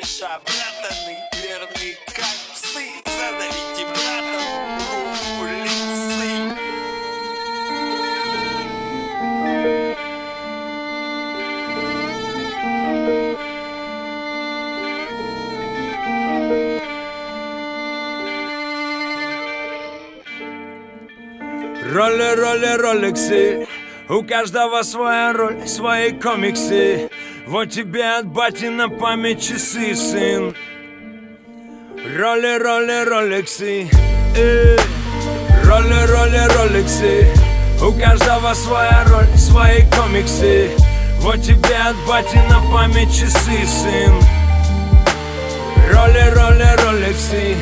кореша, братаны, верные как псы. Задавите братом руку лицы. Роли, роликсы, у каждого своя роль, свои комиксы. Вот тебе от бати на память часы, сын. Роли, роликсы, роли, роликсы, у каждого своя роль, свои комиксы. Вот тебе от бати на память часы, сын. Роли, роликсы,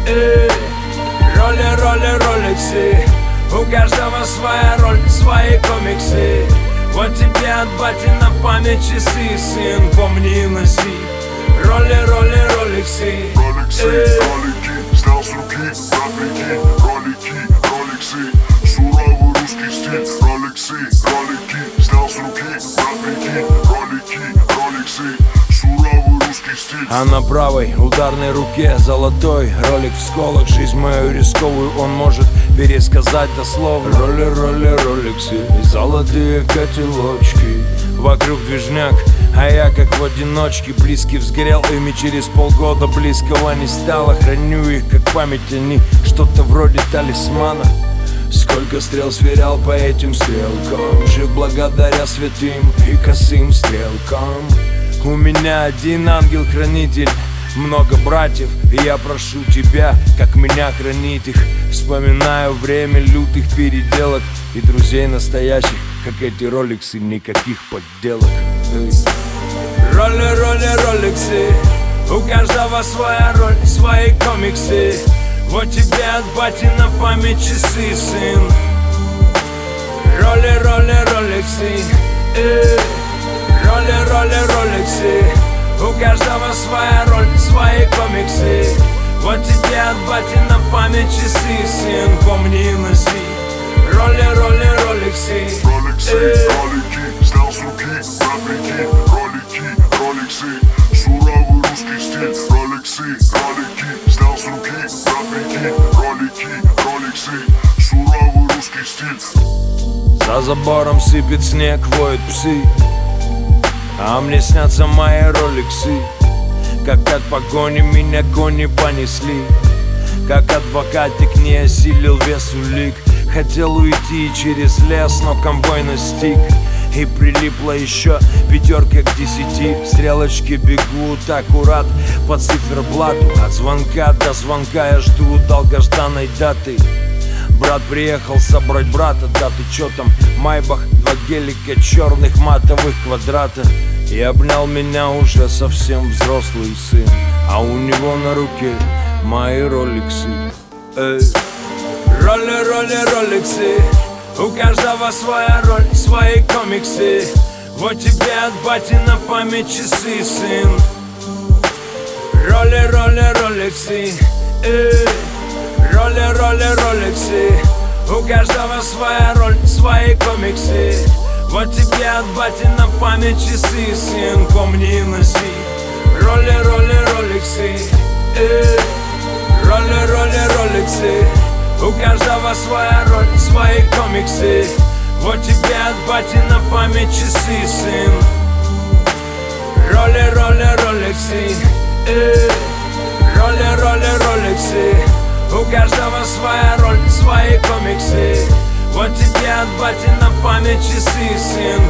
роли, роликсы, у каждого своя роль, свои комиксы. Вот тебе от бати на память часы, сын. Помни и носи роли, роликсы. Ролики, снял с руки, напряги. Ролики, роликсы, суровый русский стиль. Ролики, снял с руки, напряги. Ролики, роликсы, суровый русский стиль. А на правой ударной руке золотой ролик в сколах. Жизнь мою рисковую он может пересказать дословно. Роли, роликсы, золотые котелочки. Вокруг движняк, а я как в одиночке. Близкий взгорел ими, через полгода близкого не стало. Храню их как память, они что-то вроде талисмана. Сколько стрел сверял по этим стрелкам, жив благодаря святым и косым стрелкам. У меня один ангел-хранитель, много братьев, и я прошу тебя, как меня хранить их. Вспоминаю время лютых переделок и друзей настоящих, как эти роликсы, никаких подделок. Роли, роликсы, у каждого своя роль, свои комиксы. Вот тебе от бати на память часы, сын. Роли, роликсы, роли, роликсы, у каждого своя роль, свои комиксы. Вот тебе от бати на память часы, сын. Помни и носи роли, роликсы. Ролики, снял с руки, напряги. Ролики, роликсы, суровый русский стиль. Ролики, снял с руки, напряги. Ролики, роликсы, суровый русский стиль. За забором сыпет снег, воют псы, а мне снятся мои роликсы. Как от погони меня кони понесли, как адвокатик не осилил вес улик. Хотел уйти через лес, но конвой настиг. И прилипла еще пятерка к 10. Стрелочки бегут аккурат по циферблату. От звонка до звонка я жду долгожданной даты. Брат приехал собрать брата, да ты чё там? Майбах, два гелика черных матовых квадрата. И обнял меня уже совсем взрослый сын, а у него на руке мои роликсы. Роли, роликсы, у каждого своя роль, свои комиксы. Вот тебе от бати на память часы, сын. Роли, роликсы, роли, роликсы, у каждого своя роль, свои комиксы. Вот тебе от бати на память часы, сын. Помни и носи роли, роликсы, роли, роликсы, у каждого своя роль, свои комиксы. Вот тебе от бати на память часы, сын. Роли, роликсы, роли, роликсы, у каждого своя роль, свои комиксы. Вот тебе от бати на память часы, сын.